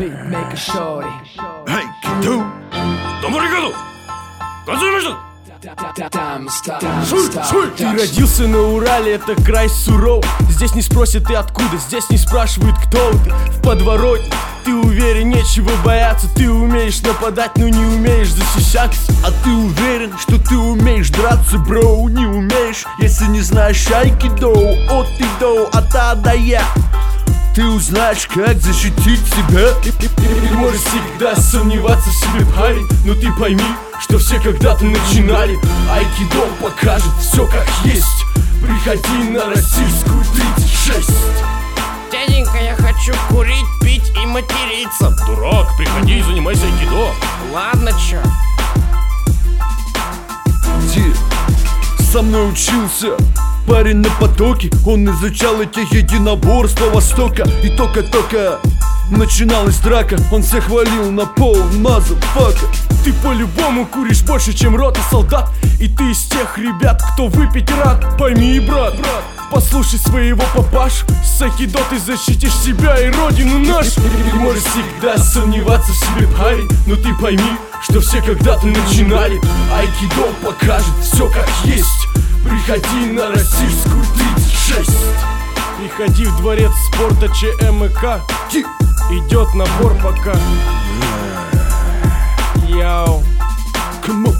make a shorty. Hey, киду! Доморигаду! Газуй Ты родился на Урале, это край суров. Здесь не спросят ты откуда, здесь не спрашивают кто ты. В подворотне ты уверен, нечего бояться. Ты умеешь нападать, но не умеешь защищаться. А ты уверен, что ты умеешь драться, бро? Не умеешь, если не знаешь айкидо. От ты до, от а до я. Ты узнаешь, как защитить себя. Ты можешь всегда сомневаться в себе, парень, но ты пойми, что все когда-то начинали. Айкидо покажет все как есть. Приходи на Российскую 36. Дяденька, я хочу курить, пить и материться. Дурак, приходи и занимайся айкидо. Ладно, чё? Где со мной учился парень на потоке. Он изучал эти единоборства Востока. И только-только начиналась драка, он всех хвалил на пол, мазафака. Ты по-любому куришь больше, чем рота солдат. И ты из тех ребят, кто выпить рад. Пойми, брат, послушай своего папашу. С айкидо ты защитишь себя и родину нашу. Ты можешь всегда сомневаться в себе, парень, но ты пойми, что все когда-то начинали. Айкидо покажет все как есть. Приходи на Российскую 36. Приходи в дворец спорта ЧМК. Идет набор пока. Йоу. Come on.